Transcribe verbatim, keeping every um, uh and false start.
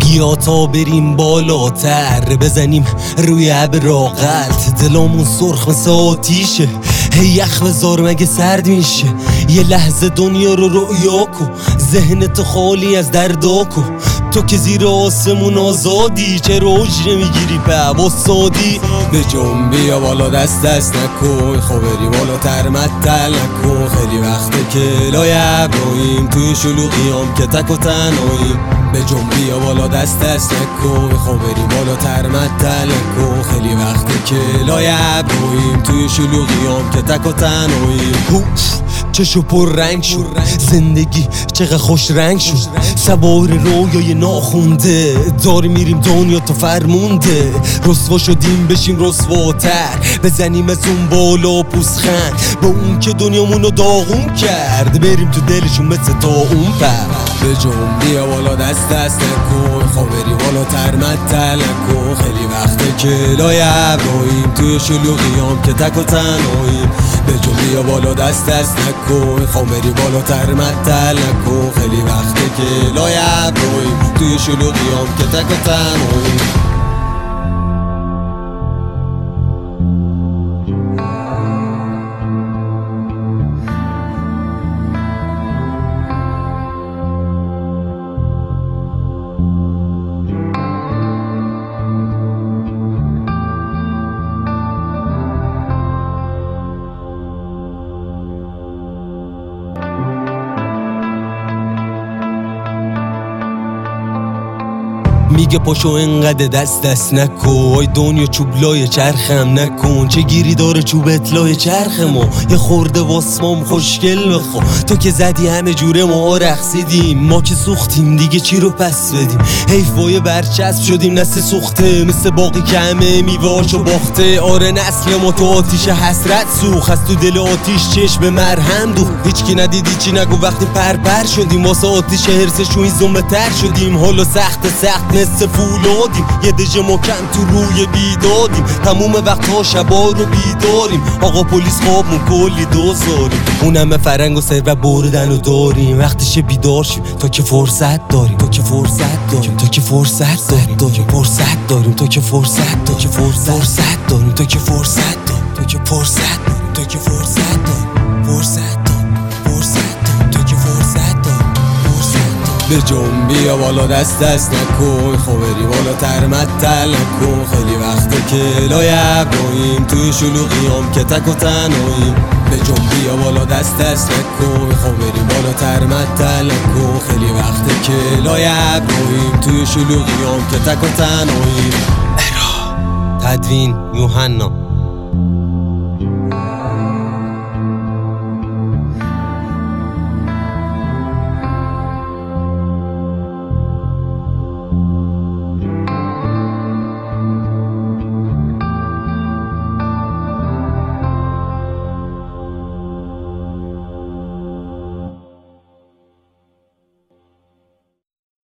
یا تا بریم بالاتر بزنیم روی ابر غلط. دلامون سرخ مثل آتیشه، هی یخ بزار مگه سرد میشه. یه لحظه دنیا رو رؤیا کن، ذهنت خالی از دردا کن. تو که زیر آسمون آزادی، چرا اجره میگیری به عباسادی؟ به جنبی بالا دست دست نکن، خبری بالاتر مدتل نکن. خیلی وقته که لای ابرویم توی شلوغیام که تک و تنهاییم. به جنبی بالا دست دست نکن، خبری بالاتر مدتل نکن. خیلی وقته که لای ابرویم توی شلوغیام که تک و تنهاییم. چشو پر رنگ شد، زندگی چقدر خوش رنگ شد. سوار رویای ناخونده داری میریم دنیا تو فرمونده. رسوا شدیم بشیم رسواتر، بزنیم از اون بالا پوزخند به اون که دنیامونو داغون کرد. بریم تو دلشون مثل تا اون پر. به جنبی بالا دست دست نکن، خبری بالاتر مدتل نکن. خیلی وقته که لای ابرویم توی شلوغیام که تک و تنهاییم. به جنبی بالا دست دست نکن، خبری بالاتر مدتل نکن. خیلی وقته که لای ابرویم توی شلوغیام که تک و تنهاییم. میگه پاشو انقدر دست دست نکن، دنیا چوبلای چرخم نکن. چه گیری داره چوب اطلای چرخ ما، یه خورده واسمام خوشگل بخوا. تو که زدی همه جوره ما رقصیدیم، ما که سوختیم دیگه چی رو پس بدیم. حیفای برچسب شدیم نسل سوخته، مثل باقی که همه میوهاشو باخته. آره نسل ما تو آتیش حسرت سوخت، از تو دل آتیش چشم مرهم دوخت. هیچکی ندیدی چی نگو وقتی پرپر شدیم، واسه آتیش هرسشون زومه تر شدیم. حالا سخت سخت مثل فولادیم، یه دژ مکم تو روی بیدادیم. تموم وقتها شبا رو بیداریم، آقا پلیس خوابمون کلی دوزاریم. اونم فرنگ و سر و بردن و داریم. وقتش بیدار شیم تا که فرصت داریم، تا که فرصت داریم، تا که فرصت داریم، تا که فرصت داریم، تا که فرصت تا که فرصت داریم، تا که فرصت داریم، تا که فرصت داریم، تا که فرصت داریم، فرصت داریم، فرصت داریم، تا که فرصت داریم. به جنبی بالا دست دست نکن، خبری بالاتر مدتل نکن. خیلی وقته که لای ابرویم توی شلوغیام که تک و تنهاییم. به جنبی بالا دست دست نکن، خبری بالاتر مدتل نکن. خیلی وقته که لای ابرویم توی شلوغیام که تک و تنهاییم. تدوین یوحنا.